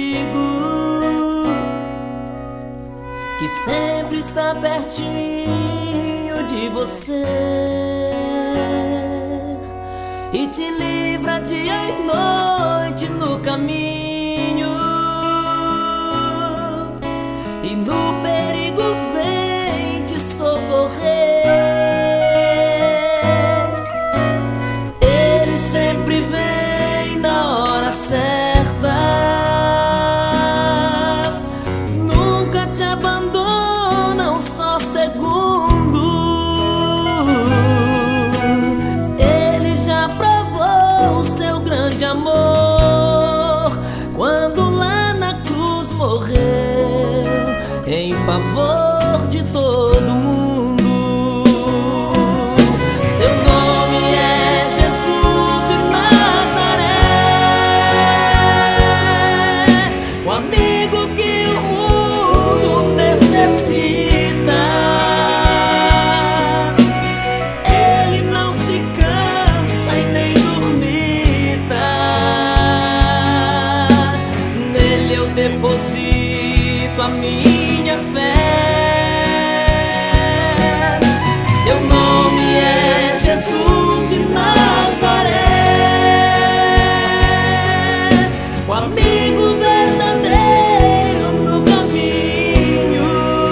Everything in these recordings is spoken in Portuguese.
que sempre está pertinho de você e te livra dia e noite no caminho, e no perigo vem te socorrer. Ele sempre vem na hora certa, nunca te abandona um só segundo. Ele já provou o seu grande amor quando lá na cruz morreu em favor de todo mundo. Seu nome é Jesus de Nazaré, o amigo que o mundo necessita. Ele não se cansa e nem dormita, nele eu deposito a minha fé. Seu nome é Jesus de Nazaré, o amigo verdadeiro no caminho,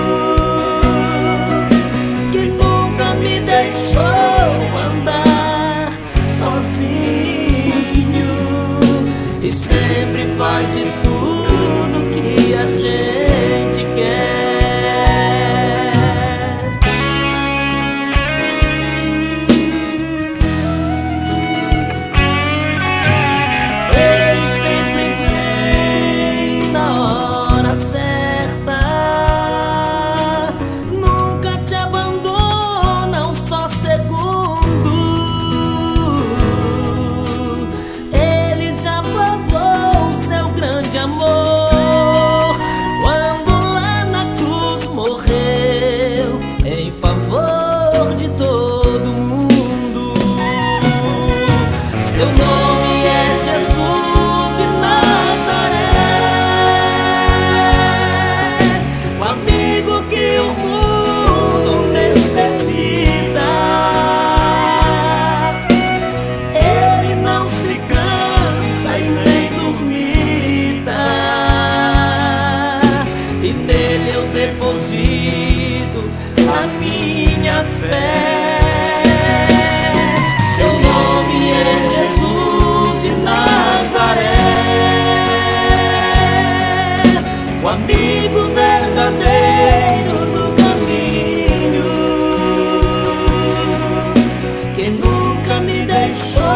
que nunca me deixou andar sozinho e sempre faz de tudo que a gente quer. Ele sempre vem na hora certa, nunca te abandona um só segundo. Ele já provou o seu grande amor quando lá na cruz morreu em favor de todo mundo. Seu nome é Jesus de Nazaré, o amigo que o mundo necessita. Ele não se cansa e nem dormita, e nele eu deposito a minha fé. Seu nome é Jesus de Nazaré, o amigo verdadeiro no caminho, que nunca me deixou